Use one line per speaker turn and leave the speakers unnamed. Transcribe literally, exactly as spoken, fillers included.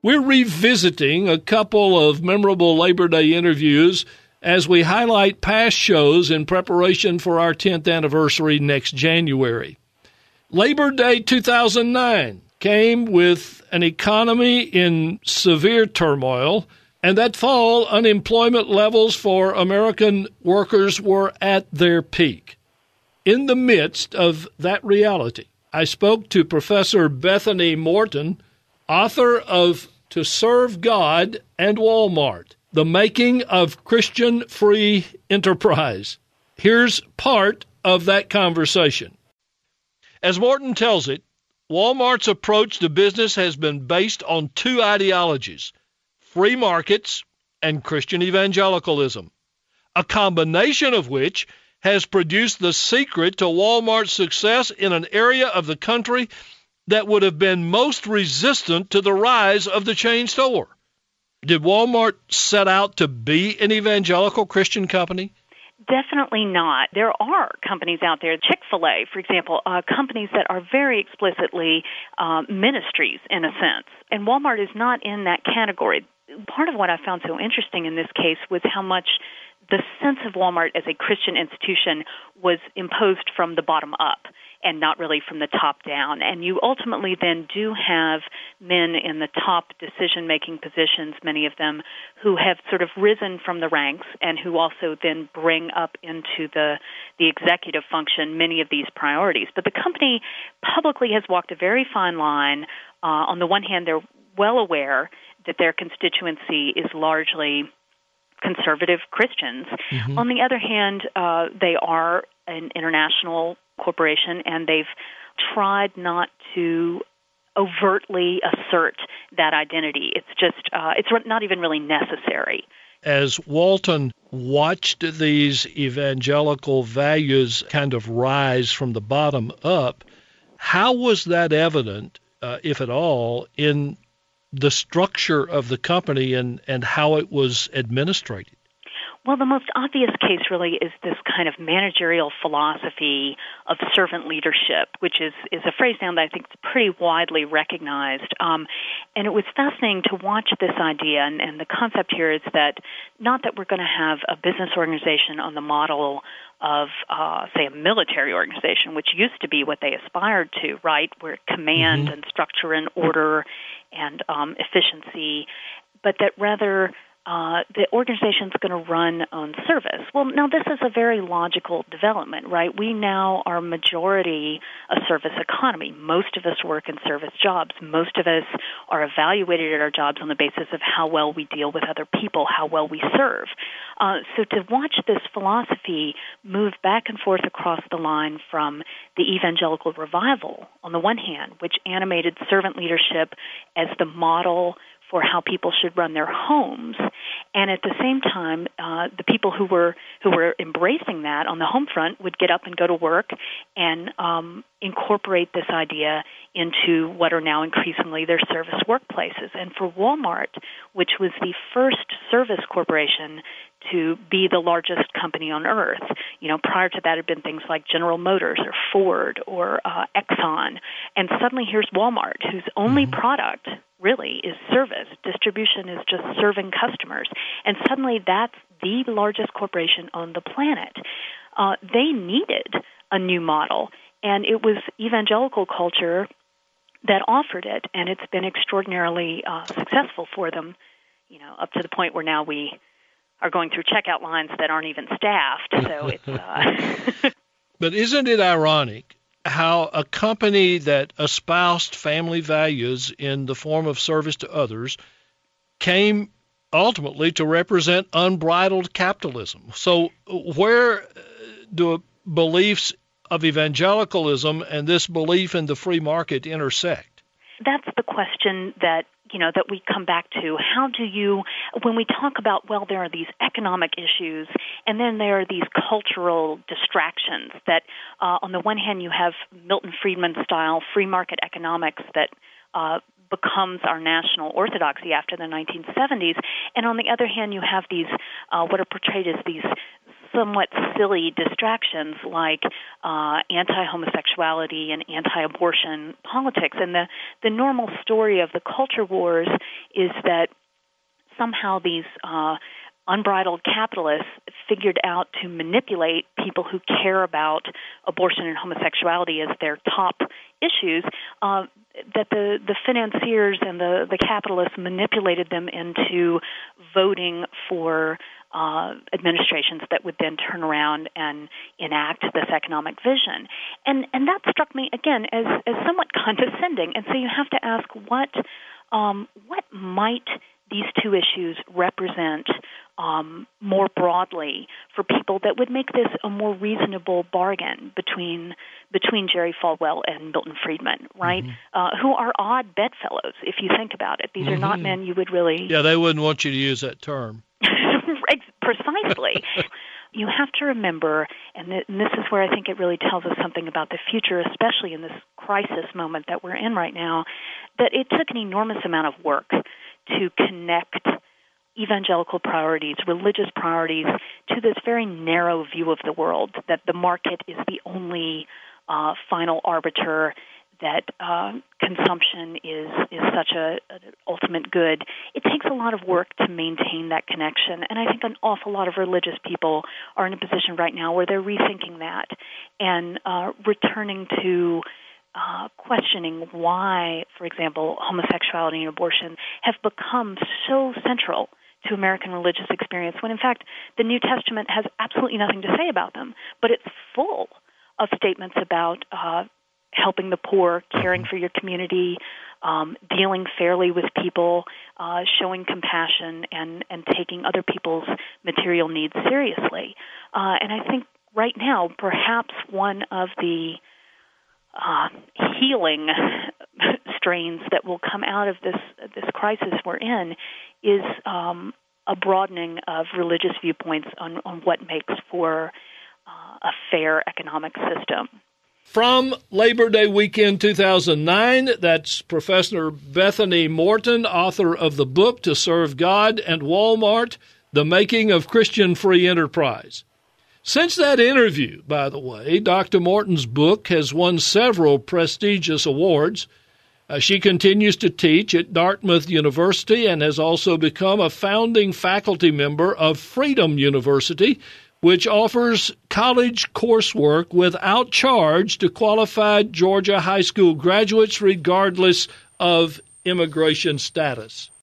We're revisiting a couple of memorable Labor Day interviews as we highlight past shows in preparation for our tenth anniversary next January. Labor Day two thousand nine came with an economy in severe turmoil, and that fall, unemployment levels for American workers were at their peak. In the midst of that reality, I spoke to Professor Bethany Morton, author of To Serve God and Walmart, The Making of Christian Free Enterprise. Here's part of that conversation. As Morton tells it, Walmart's approach to business has been based on two ideologies, free markets and Christian evangelicalism, a combination of which has produced the secret to Walmart's success in an area of the country that would have been most resistant to the rise of the chain store. Did Walmart set out to be an evangelical Christian company?
Definitely not. There are companies out there, Chick-fil-A, for example, uh, companies that are very explicitly uh, ministries in a sense, and Walmart is not in that category. Part of what I found so interesting in this case was how much the sense of Walmart as a Christian institution was imposed from the bottom up and not really from the top down. And you ultimately then do have men in the top decision-making positions, many of them, who have sort of risen from the ranks and who also then bring up into the, the executive function many of these priorities. But the company publicly has walked a very fine line. Uh, on the one hand, they're well aware that their constituency is largely conservative Christians. Mm-hmm. On the other hand, uh, they are an international corporation, and they've tried not to overtly assert that identity. It's just, uh, it's not even really necessary.
As Walton watched these evangelical values kind of rise from the bottom up, how was that evident, uh, if at all, in the structure of the company and, and how it was administrated?
Well, the most obvious case really is this kind of managerial philosophy of servant leadership, which is, is a phrase now that I think is pretty widely recognized. Um, and it was fascinating to watch this idea, and, and the concept here is that not that we're going to have a business organization on the model of, uh, say, a military organization, which used to be what they aspired to, right, where command mm-hmm. and structure and order and um, efficiency, but that rather Uh, the organization's going to run on service. Well, now this is a very logical development, right? We now are majority a service economy. Most of us work in service jobs. Most of us are evaluated at our jobs on the basis of how well we deal with other people, how well we serve. Uh, so to watch this philosophy move back and forth across the line from the evangelical revival, on the one hand, which animated servant leadership as the model for how people should run their homes, and at the same time, uh, the people who were who were embracing that on the home front would get up and go to work and um, incorporate this idea into what are now increasingly their service workplaces. And for Walmart, which was the first service corporation to be the largest company on earth, you know, prior to that had been things like General Motors or Ford or uh, Exxon, and suddenly here's Walmart, whose only mm-hmm. product really is service. Distribution is just serving customers. And suddenly that's the largest corporation on the planet. Uh, they needed a new model, and it was evangelical culture that offered it, and it's been extraordinarily uh, successful for them, you know, up to the point where now we are going through checkout lines that aren't even staffed. So it's. Uh...
But isn't it ironic how a company that espoused family values in the form of service to others came ultimately to represent unbridled capitalism? So where do beliefs of evangelicalism and this belief in the free market intersect?
That's the question that, you know, that we come back to. How do you, when we talk about, well, there are these economic issues, and then there are these cultural distractions that, uh, on the one hand, you have Milton Friedman-style free market economics that uh, becomes our national orthodoxy after the nineteen seventies, and on the other hand, you have these, uh, what are portrayed as these somewhat silly distractions like uh, anti-homosexuality and anti-abortion politics. And the, the normal story of the culture wars is that somehow these uh, unbridled capitalists figured out to manipulate people who care about abortion and homosexuality as their top issues, uh, that the, the financiers and the, the capitalists manipulated them into voting for uh, administrations that would then turn around and enact this economic vision. And and that struck me, again, as, as somewhat condescending. And so you have to ask, what um, what might these two issues represent um, more broadly for people that would make this a more reasonable bargain between between Jerry Falwell and Milton Friedman, right? Mm-hmm. Uh, who are odd bedfellows, if you think about it. These mm-hmm. are not men you would really...
Yeah, they wouldn't want you to use that term.
Precisely. You have to remember, and, th- and this is where I think it really tells us something about the future, especially in this crisis moment that we're in right now, that it took an enormous amount of work to connect evangelical priorities, religious priorities, to this very narrow view of the world, that the market is the only uh, final arbiter, that uh, consumption is, is such a, an ultimate good. It takes a lot of work to maintain that connection, and I think an awful lot of religious people are in a position right now where they're rethinking that and uh, returning to Uh, questioning why, for example, homosexuality and abortion have become so central to American religious experience, when in fact the New Testament has absolutely nothing to say about them, but it's full of statements about uh, helping the poor, caring for your community, um, dealing fairly with people, uh, showing compassion, and, and taking other people's material needs seriously. Uh, and I think right now, perhaps one of the Uh, healing strains that will come out of this this crisis we're in is um, a broadening of religious viewpoints on, on what makes for uh, a fair economic system.
From Labor Day weekend two thousand nine, that's Professor Bethany Morton, author of the book To Serve God and Walmart, The Making of Christian Free Enterprise. Since that interview, by the way, Doctor Morton's book has won several prestigious awards. Uh, she continues to teach at Dartmouth University and has also become a founding faculty member of Freedom University, which offers college coursework without charge to qualified Georgia high school graduates regardless of immigration status.